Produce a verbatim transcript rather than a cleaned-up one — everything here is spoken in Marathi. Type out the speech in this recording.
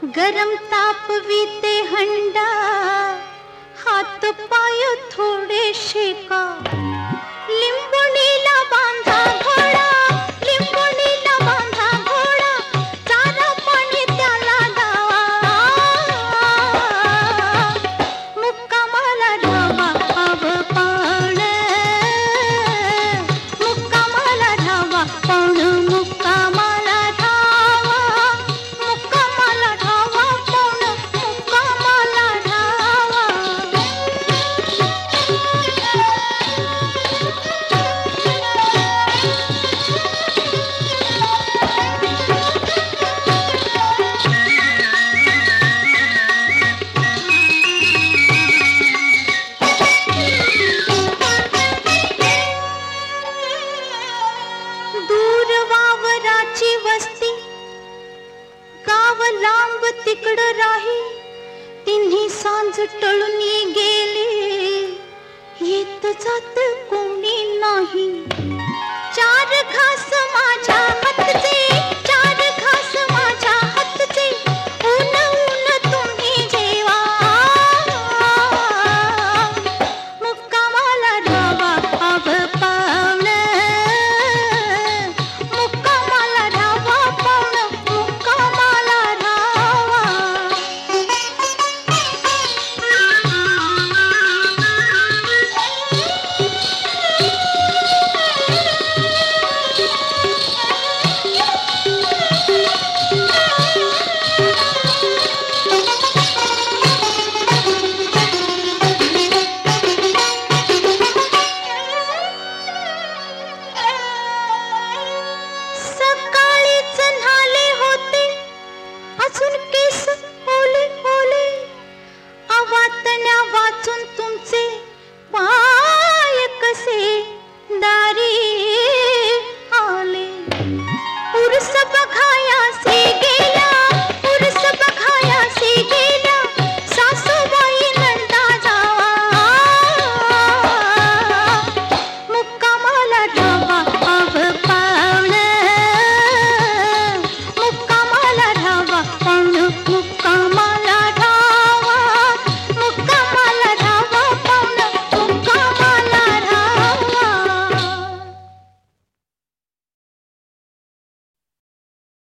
गरम तापविते हंडा, हात पाय थोडे शेका. लिंबुणीला बांधा घोडा, लिंबुणीला बांधा घोडा, चारा पाणी त्याला द्यावा. मुक्कामाला ढावा हव पाण, मुक्कामाला ढावा पाण, मुक्कामाला ढावा, मुक्कामाला ढावा पाण, मुक्कामाला ढावा. दूर वावराची वस्ती, गाव लांब तिकड राही, तिन्ही सांज टळून